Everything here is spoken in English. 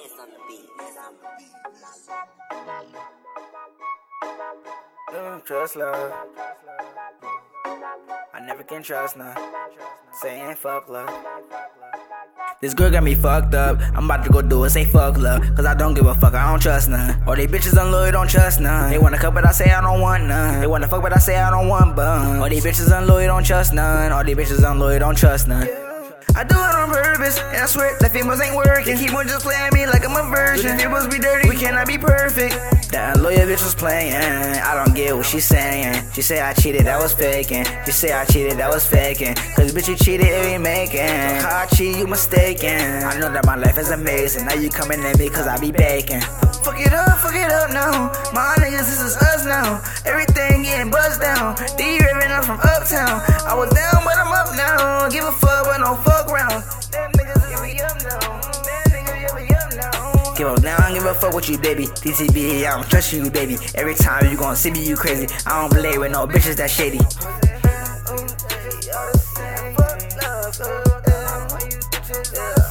Don't trust love. I never can trust none. Saying fuck love. This girl got me fucked up. I'm about to go do it, say fuck love. Cause I don't give a fuck, I don't trust none. All these bitches unloyal, don't trust none. They wanna cup but I say I don't want none. They wanna fuck but I say I don't want bun. All these bitches unloyal, don't trust none. All these bitches unloyal, don't trust none. I do it on purpose, and I swear that females ain't working. Keep on just playing me like I'm a virgin. Females be dirty, we cannot be perfect. That loyal bitch was playing, I don't get what she's saying. She say I cheated, that was faking. She say I cheated, that was faking. Cause bitch you cheated, it ain't making. How I cheat, you mistaken. I know that my life is amazing. Now you coming at me cause I be baking. Fuck it up now. My niggas, this is us now. Everything getting buzzed down. D-Raving up from uptown. I was down but I'm up now. Give a fuck but no fuck round. Them niggas give me up now. Give up now, I don't give a fuck with you, baby. DTB, I don't trust you, baby. Every time you gon' see me, you crazy. I don't play with no bitches that shady. Fuck love,